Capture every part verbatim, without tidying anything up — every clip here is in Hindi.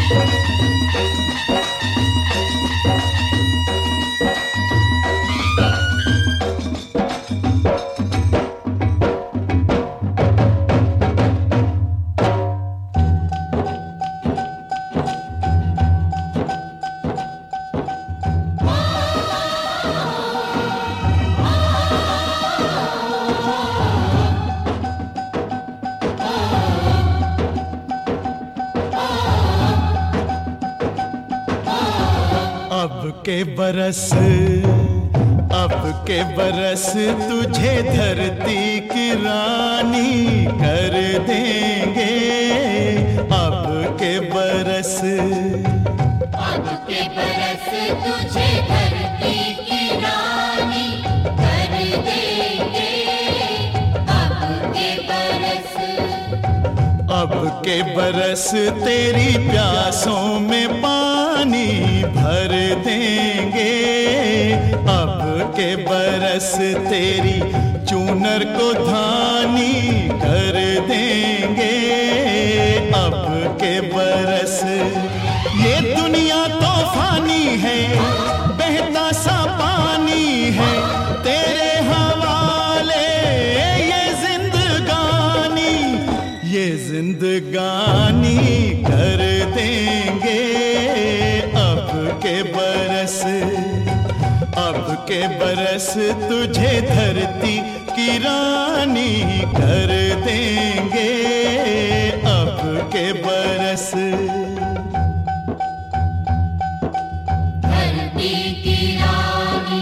अब के बरस अब के बरस तुझे धरती की रानी कर देंगे। अब के बरस अब के बरस तुझे धरती की रानी कर देंगे। अब के बरस अब के बरस तेरी प्यासों में पानी भर देंगे। अब के बरस तेरी चूनर को धानी कर देंगे। अब के बरस ये दुनिया तो फानी है, बहता सा पानी है तेरे हवाले ये जिंदगानी, ये जिंदगानी कर देंगे। अब के बरस अब के बरस तुझे धरती की रानी कर देंगे। अब के बरस धरती की रानी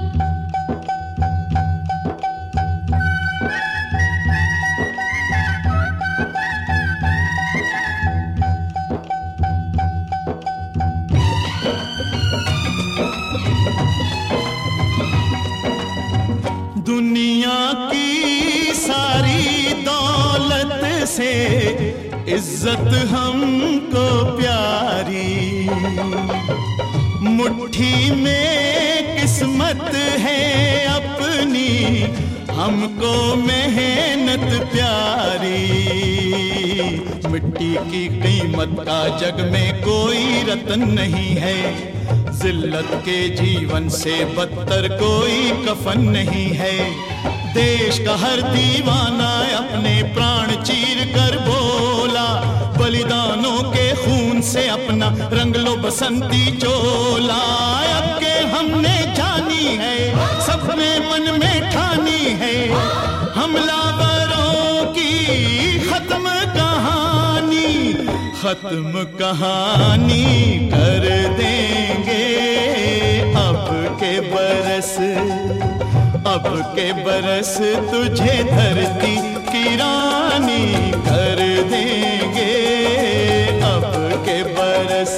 दुनिया की सारी दौलत से इज्जत हमको प्यारी, मुट्ठी में किस्मत है अपनी हमको मेहनत प्यारी। मिट्टी की कीमत का जग में कोई रतन नहीं है, जिल्लत के जीवन से बदतर कोई कफन नहीं है। देश का हर दीवाना अपने प्राण चीर कर बोला, बलिदानों के खून से अपना रंग लो बसंती चोला। अब के हमने जानी है, सबने मन में ठानी है, हमलावरों की खत्म कहानी, खत्म कहानी कर देंगे। अब के बरस अब के बरस तुझे धरती की रानी कर देंगे। अब के बरस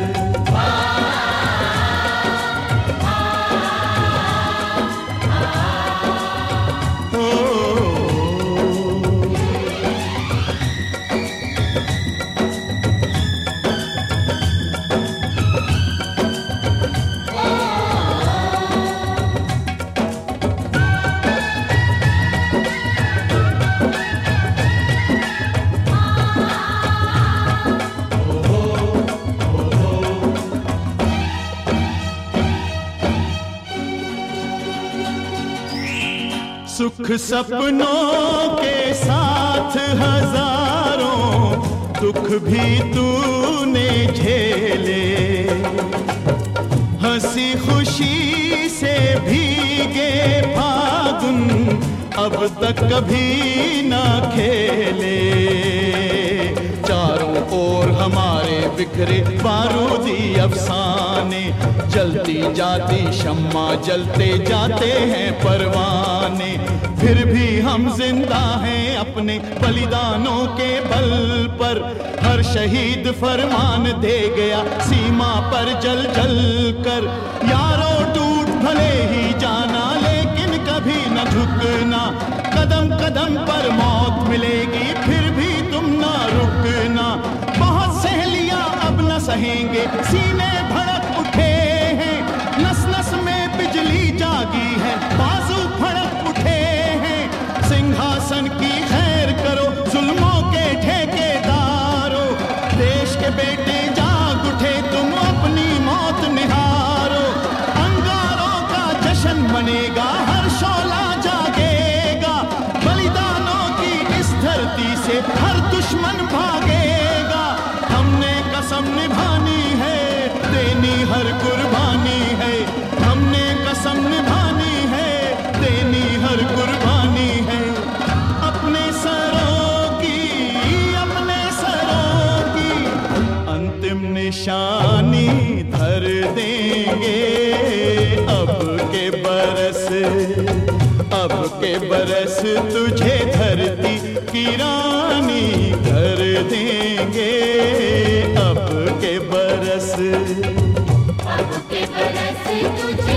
सुख सपनों के साथ हजारों दुख भी तूने झेले, हंसी खुशी से भीगे फागुन अब तक कभी ना खेले। चारों ओर हमारे बिखरे बारूदी अफसाने, जलती जाती शम्मा जलते जाते हैं परवाने। फिर भी हम जिंदा हैं अपने बलिदानों के बल पर, हर शहीद फरमान दे गया सीमा पर जल जल कर। यारों टूट भले ही जाना लेकिन कभी न झुकना, कदम कदम पर मौत मिलेगी फिर भी तुम ना रुकना। बहुत सहेलियां अब न सहेंगे, सीने भड़क उठे हैं, नस नस में बिजली जागी है, बाजू फड़क उठे हैं। सिंहासन की खैर करो जुल्मों के ठेकेदारों, देश के बेटे जा बनेगा, हर शोला जागेगा, बलिदानों की इस धरती से हर दुश्मन भागेगा। हमने कसम निभानी है, देनी हर कुर्बानी है, हमने कसम निभानी है, देनी हर कुर्बानी है। अपने सरों की, अपने सरों की अंतिम निशानी धर देंगे। अब के बरस, अब के बरस तुझे धरती की रानी कर देंगे। अब के बरस, अब के बरस तुझे